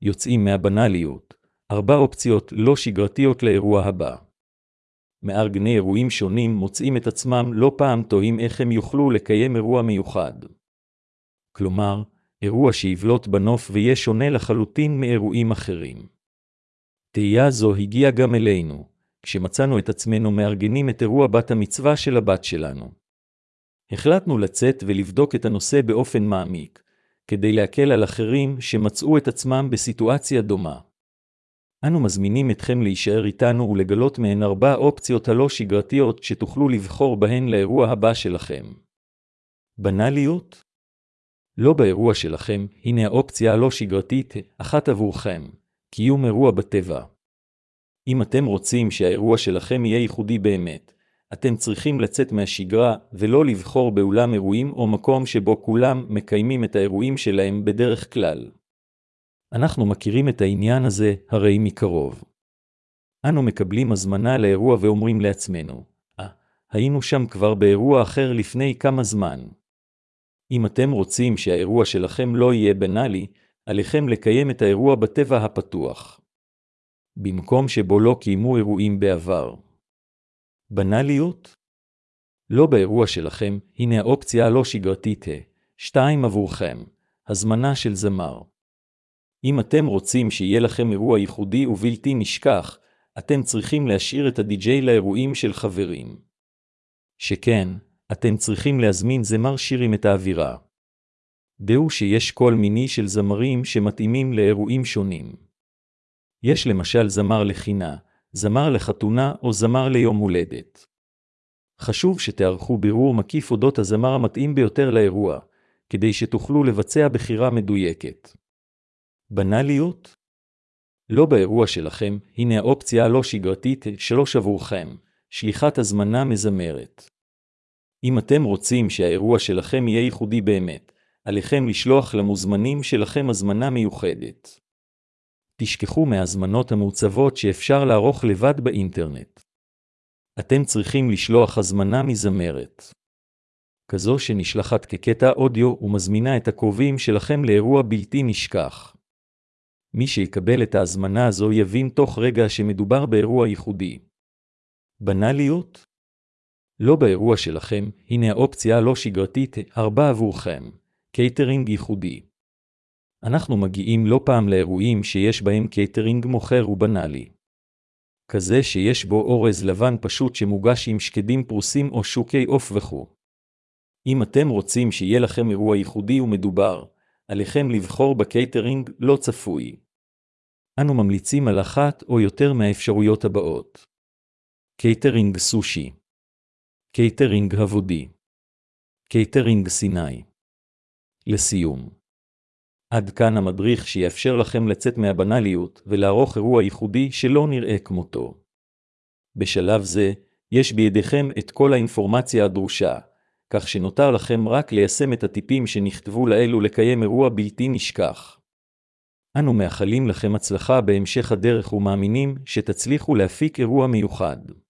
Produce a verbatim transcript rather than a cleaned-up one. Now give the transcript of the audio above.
יוצאים מהבנליות, ארבע אופציות לא שגרתיות לאירוע הבא. מארגני אירועים שונים מוצאים את עצמם לא פעם תוהים איך הם יוכלו לקיים אירוע מיוחד. כלומר, אירוע שיבלוט בנוף ויהיה שונה לחלוטין מאירועים אחרים. תהייה זו הגיעה גם אלינו, כשמצאנו את עצמנו מארגנים את אירוע בת המצווה של הבת שלנו. החלטנו לצאת ולבדוק את הנושא באופן מעמיק, כדי להקל על אחרים שמצאו את עצמם בסיטואציה דומה. אנו מזמינים אתכם להישאר איתנו ולגלות מהן ארבע אופציות הלא שגרתיות שתוכלו לבחור בהן לאירוע הבא שלכם. בנליות? לא באירוע שלכם, הנה האופציה הלא שגרתית, אחת עבורכם, קיום אירוע בטבע. אם אתם רוצים שהאירוע שלכם יהיה ייחודי באמת, אתם צריכים לצאת מהשגרה ולא לבחור באולם אירועים או מקום שבו כולם מקיימים את האירועים שלהם בדרך כלל. אנחנו מכירים את העניין הזה הרי מקרוב. אנו מקבלים הזמנה לאירוע ואומרים לעצמנו, אה, היינו שם כבר באירוע אחר לפני כמה זמן. אם אתם רוצים שהאירוע שלכם לא יהיה בנאלי, עליכם לקיים את האירוע בטבע הפתוח. במקום שבו לא קיימו אירועים בעבר. בנליות? לא באירוע שלכם, הנה האופציה הלא שגרתית, שתיים עבורכם, הזמנה של זמר. אם אתם רוצים שיהיה לכם אירוע ייחודי ובלתי נשכח, אתם צריכים להשאיר את הדי-ג'יי לאירועים של חברים. שכן, אתם צריכים להזמין זמר שירים את האווירה. דעו שיש כל מיני של זמרים שמתאימים לאירועים שונים. יש למשל זמר לחינה, זמר לחתונה או זמר ליום הולדת. חשוב שתערכו בירור מקיף אודות הזמר המתאים ביותר לאירוע, כדי שתוכלו לבצע בחירה מדויקת. בנליות? לא באירוע שלכם, הנה האופציה הלא שגרתית שלוש עבורכם, שליחת הזמנה מזמרת. אם אתם רוצים שהאירוע שלכם יהיה ייחודי באמת, עליכם לשלוח למוזמנים שלכם הזמנה מיוחדת. תשכחו מהזמנות המעוצבות שאפשר לערוך לבד באינטרנט. אתם צריכים לשלוח הזמנה מזמרת. כזו שנשלחת כקטע אודיו ומזמינה את הקרובים שלכם לאירוע בלתי נשכח. מי שיקבל את ההזמנה הזו יבין תוך רגע שמדובר באירוע ייחודי. בנליות? לא באירוע שלכם, הנה האופציה הלא שגרתית, ארבע עבורכם, קייטרינג ייחודי. אנחנו מגיעים לא פעם לאירועים שיש בהם קייטרינג מוכר ובנאלי. כזה שיש בו אורז לבן פשוט שמוגש עם שקדים פרוסים או שוקי עוף וכו'. אם אתם רוצים שיהיה לכם אירוע ייחודי ומדובר, עליכם לבחור בקייטרינג לא צפוי. אנו ממליצים על אחת או יותר מהאפשרויות הבאות. קייטרינג סושי. קייטרינג הבודי. קייטרינג סיני. לסיום. עד כאן המדריך שיאפשר לכם לצאת מהבנליות ולערוך אירוע ייחודי שלא נראה כמותו. בשלב זה, יש בידיכם את כל האינפורמציה הדרושה, כך שנותר לכם רק ליישם את הטיפים שנכתבו לאלו לקיים אירוע בלתי נשכח. אנו מאחלים לכם הצלחה בהמשך הדרך ומאמינים שתצליחו להפיק אירוע מיוחד.